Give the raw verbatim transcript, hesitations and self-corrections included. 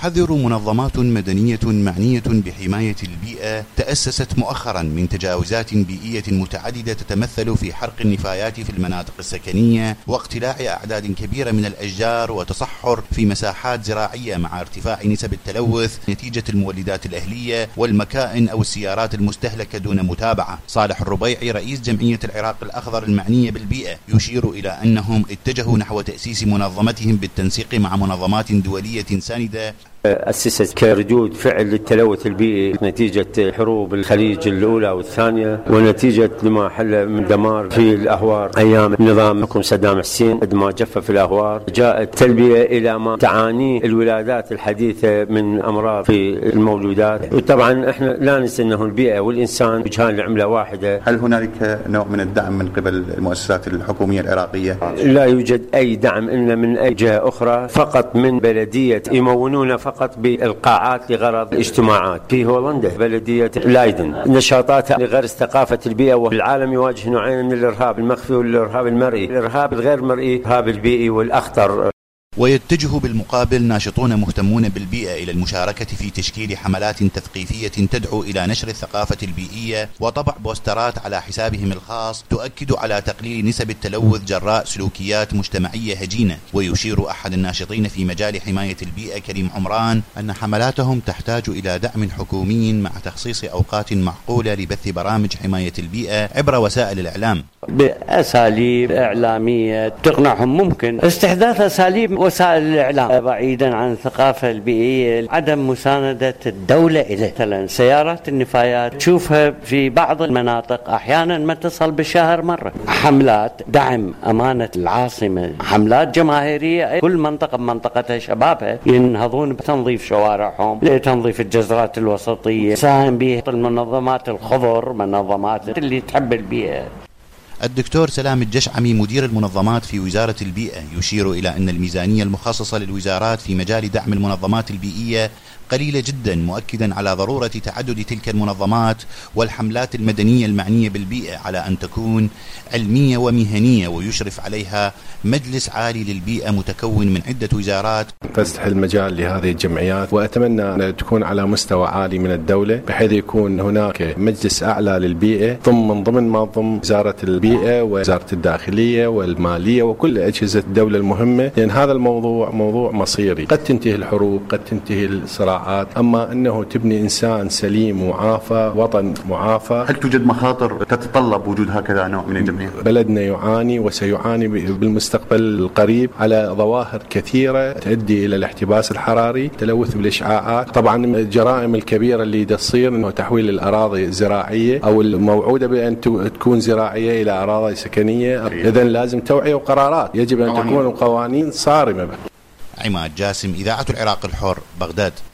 تحذر منظمات مدنية معنية بحماية البيئة تأسست مؤخرا من تجاوزات بيئية متعددة تتمثل في حرق النفايات في المناطق السكنية واقتلاع أعداد كبيرة من الأشجار وتصحر في مساحات زراعية مع ارتفاع نسب التلوث نتيجة المولدات الأهلية والمكائن أو السيارات المستهلكة دون متابعة. صالح الربيعي رئيس جمعية العراق الأخضر المعنية بالبيئة يشير إلى أنهم اتجهوا نحو تأسيس منظمتهم بالتنسيق مع منظمات دولية ساندة أسست كردود فعل للتلوث البيئي نتيجة حروب الخليج الأولى والثانية ونتيجة لما حل من دمار في الأهوار أيام نظام حكم صدام حسين عندما جفف الأهوار. جاءت تلبية إلى ما تعانيه الولادات الحديثة من أمراض في المولودات. وطبعا إحنا لا ننسى أنه البيئة والإنسان وجهان لعملة واحدة. هل هنالك نوع من الدعم من قبل المؤسسات الحكومية العراقية؟ لا يوجد أي دعم إلا من أي جهة أخرى، فقط من بلدية يمونون فقط فقط بالقاعات لغرض الاجتماعات. في هولندا بلدية لايدن نشاطاتها لغرض ثقافة البيئة. والعالم يواجه نوعين من الإرهاب، المخفي والإرهاب المرئي. الإرهاب الغير مرئي الإرهاب البيئي والأخطر. ويتجه بالمقابل ناشطون مهتمون بالبيئة إلى المشاركة في تشكيل حملات تثقيفية تدعو إلى نشر الثقافة البيئية وطبع بوسترات على حسابهم الخاص تؤكد على تقليل نسب التلوث جراء سلوكيات مجتمعية هجينة. ويشير أحد الناشطين في مجال حماية البيئة كريم عمران أن حملاتهم تحتاج إلى دعم حكومي مع تخصيص أوقات معقولة لبث برامج حماية البيئة عبر وسائل الإعلام بأساليب إعلامية تقنعهم. ممكن استحداث أساليب وسائل الإعلام بعيدا عن الثقافة البيئية، عدم مساندة الدولة إليه. مثلا سيارات النفايات تشوفها في بعض المناطق أحيانا ما تصل بالشهر مرة. حملات دعم أمانة العاصمة، حملات جماهيرية، كل منطقة بمنطقتها شبابها ينهضون بتنظيف شوارعهم، لتنظيف الجزرات الوسطية، ساهم به المنظمات الخضر، منظمات اللي تحب البيئة. الدكتور سلام الجشعمي مدير المنظمات في وزارة البيئة يشير إلى أن الميزانية المخصصة للوزارات في مجال دعم المنظمات البيئية قليلة جدا، مؤكدا على ضرورة تعدد تلك المنظمات والحملات المدنية المعنية بالبيئة على أن تكون علمية ومهنية ويشرف عليها مجلس عالي للبيئة متكون من عدة وزارات. فاستح المجال لهذه الجمعيات وأتمنى أن تكون على مستوى عالي من الدولة بحيث يكون هناك مجلس أعلى للبيئة ضمن من ضمن ما ضمن وزارة البيئة ووزارة الداخلية والمالية وكل أجهزة الدولة المهمة، لأن هذا الموضوع موضوع مصيري. قد تنتهي الحروب، قد تنتهي الصراعات، أما أنه تبني إنسان سليم معافى، وطن معافى. هل توجد مخاطر تتطلب وجود هكذا نوع من الجمعية؟ بلدنا يعاني وسيعاني بالمستقبل القريب على ظواهر كثيرة تؤدي إلى الاحتباس الحراري، تلوث بالإشعاعات. طبعا الجرائم الكبيرة اللي تصير أنه تحويل الأراضي الزراعية أو الموعودة بأن تكون زراعية إلى أراضي سكنية. إذن لازم توعية وقرارات، يجب أن تكون قوانين صارمة. عماد جاسم، إذاعة العراق الحر، بغداد.